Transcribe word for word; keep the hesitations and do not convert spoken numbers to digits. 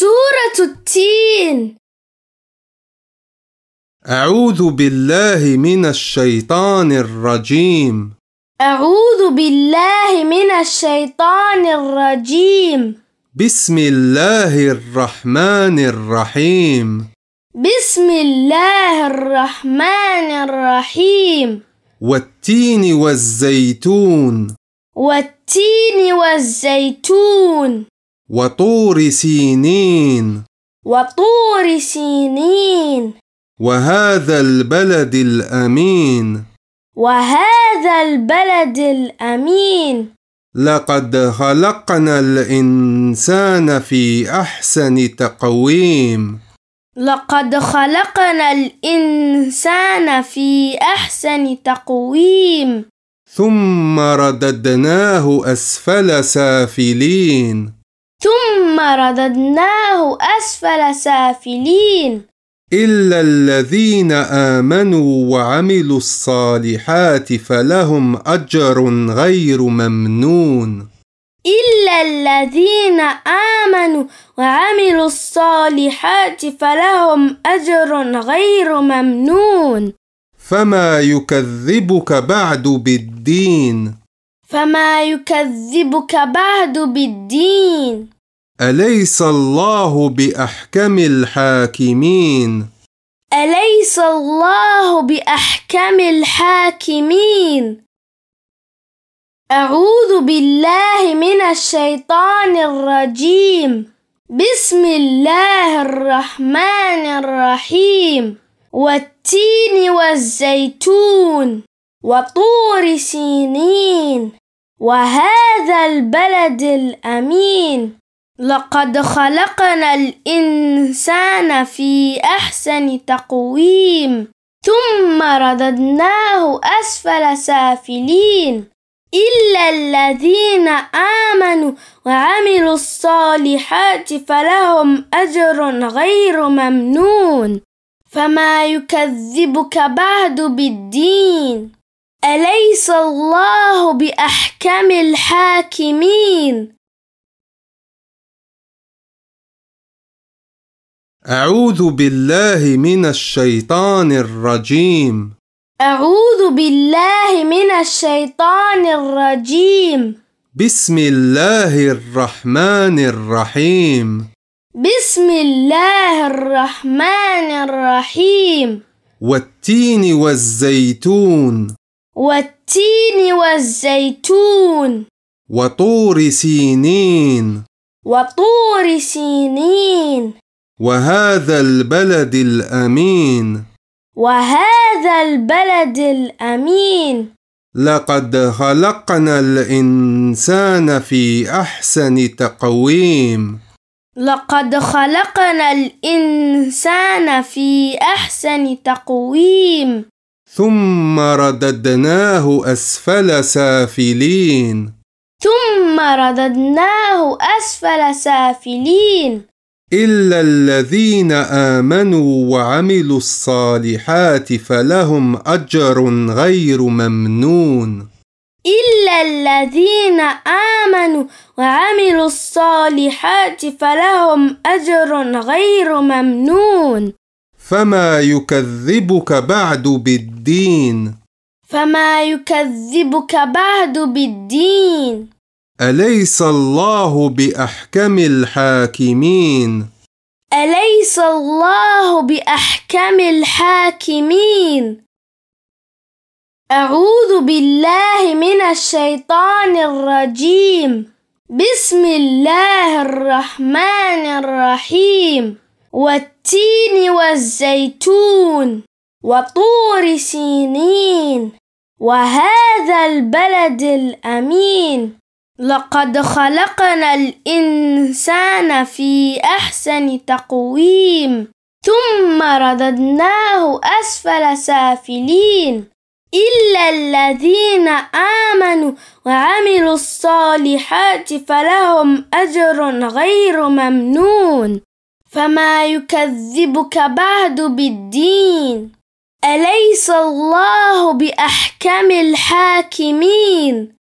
سورة التين. أعوذ بالله من الشيطان الرجيم. أعوذ بالله من الشيطان الرجيم. بسم الله الرحمن الرحيم. بسم الله الرحمن الرحيم. والتين والزيتون. والتين والزيتون. وطور سينين. وطور سينين. وهذا البلد الأمين. وهذا البلد الأمين. لقد خلقنا الإنسان في أحسن تقويم. لقد خلقنا الإنسان في أحسن تقويم. ثم رددناه أسفل سافلين. ثم رددناه أسفل سافلين. إلا الذين آمنوا وعملوا الصالحات فلهم أجر غير ممنون. إلا الذين آمنوا وعملوا الصالحات فلهم أجر غير ممنون. فما يكذبك بعد بالدين. فما يكذبك بعد بالدين. أليس الله بأحكم الحاكمين. أليس الله بأحكم الحاكمين. أعوذ بالله من الشيطان الرجيم. بسم الله الرحمن الرحيم. والتين والزيتون. وطور سينين. وهذا البلد الأمين. لقد خلقنا الإنسان في أحسن تقويم. ثم رددناه أسفل سافلين. إلا الذين آمنوا وعملوا الصالحات فلهم أجر غير ممنون. فما يكذبك بعد بالدين. أليس الله بأحكم الحاكمين. أعوذ بالله من الشيطان الرجيم. أعوذ بالله من الشيطان الرجيم. بسم الله الرحمن الرحيم. بسم الله الرحمن الرحيم. والتين والزيتون. والتين والزيتون. وطور سينين. وطور سينين. وهذا البلد الأمين. وهذا البلد الأمين. لقد خلقنا الإنسان في أحسن تقويم. لقد خلقنا الإنسان في أحسن تقويم. ثم رددناه أسفل سافلين. ثم رددناه أسفل سافلين. إلا الذين آمنوا وعملوا الصالحات فلهم أجر غير ممنون. إلا الذين آمنوا وعملوا الصالحات فلهم أجر غير ممنون. فما يكذبك بعد بالدين. فما يكذبك بعد بالدين. أليس الله بأحكم الحاكمين. أليس الله بأحكم الحاكمين. أعوذ بالله من الشيطان الرجيم. بسم الله الرحمن الرحيم. والتين والزيتون. وطور سينين. وهذا البلد الأمين. لقد خلقنا الإنسان في أحسن تقويم. ثم رددناه أسفل سافلين. إلا الذين آمنوا وعملوا الصالحات فلهم أجر غير ممنون. فما يكذبك بعد بالدين. أليس الله بأحكم الحاكمين.